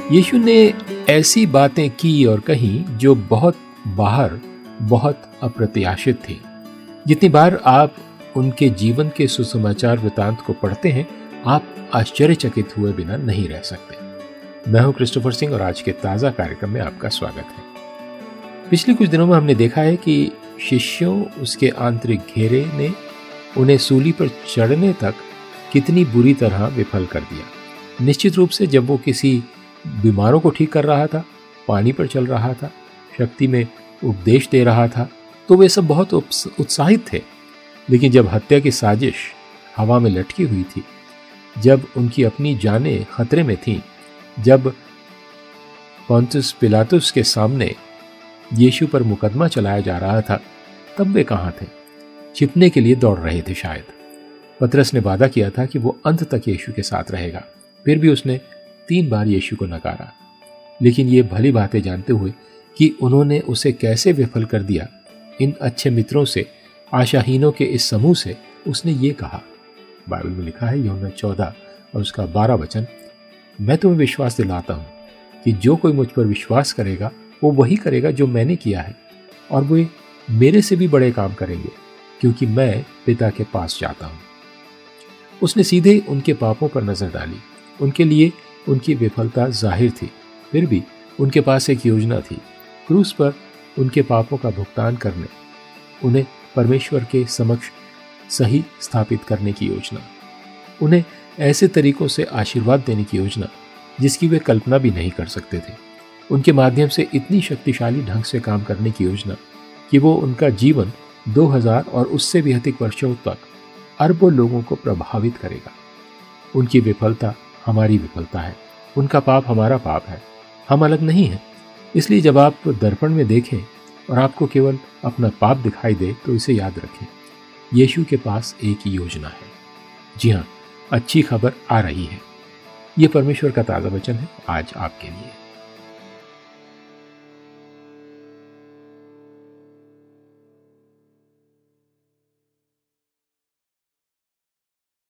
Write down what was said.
यीशु ने ऐसी बातें की और कही जो बहुत बाहर, बहुत अप्रत्याशित थी। जितनी बार आप उनके जीवन के सुसमाचार वृतांत को पढ़ते हैं, आप आश्चर्यचकित हुए बिना नहीं रह सकते। मैं हूं क्रिस्टोफर सिंह और आज के ताज़ा कार्यक्रम में आपका स्वागत है। पिछले कुछ दिनों में हमने देखा है कि शिष्यों, उसके आंतरिक घेरे ने उन्हें सूली पर चढ़ने तक कितनी बुरी तरह विफल कर दिया। निश्चित रूप से जब वो किसी बीमारों को ठीक कर रहा था, पानी पर चल रहा था, शक्ति में उपदेश दे रहा था, तो वे सब बहुत उत्साहित थे। लेकिन जब हत्या की साजिश हवा में लटकी हुई थी, जब उनकी अपनी जानें खतरे में थीं, जब पोंतियुस पिलातुस के सामने यीशु पर मुकदमा चलाया जा रहा था, तब वे कहाँ थे? छिपने के लिए दौड़ रहे थे शायद। पतरस ने वादा किया था कि वो अंत तक यीशु के साथ रहेगा, फिर भी उसने 3 बार यीशु को नकारा। लेकिन ये भली बातें जानते हुए कि उन्होंने उसे कैसे विफल कर दिया, इन अच्छे मित्रों से, आशाहीनों के इस समूह से उसने ये कहा। बाइबल में लिखा है, यूहन्ना 14 और उसका 12 वचन, मैं तुम्हें विश्वास दिलाता हूँ कि जो कोई मुझ पर विश्वास करेगा वो वही करेगा जो मैंने किया है, और वे मेरे से भी बड़े काम करेंगे, क्योंकि मैं पिता के पास जाता हूँ। उसने सीधे उनके पापों पर नजर डाली। उनके लिए उनकी विफलता जाहिर थी, फिर भी उनके पास एक योजना थी, क्रूस पर उनके पापों का भुगतान करने, उन्हें परमेश्वर के समक्ष सही स्थापित करने की योजना, उन्हें ऐसे तरीकों से आशीर्वाद देने की योजना जिसकी वे कल्पना भी नहीं कर सकते थे, उनके माध्यम से इतनी शक्तिशाली ढंग से काम करने की योजना कि वो उनका जीवन 2000 और उससे भी अधिक वर्षों तक अरबों लोगों को प्रभावित करेगा। उनकी विफलता हमारी विफलता है, उनका पाप हमारा पाप है, हम अलग नहीं हैं। इसलिए जब आप दर्पण में देखें और आपको केवल अपना पाप दिखाई दे, तो इसे याद रखें, यीशु के पास एक योजना है। जी हाँ, अच्छी खबर आ रही है। ये परमेश्वर का ताज़ा वचन है आज आपके लिए।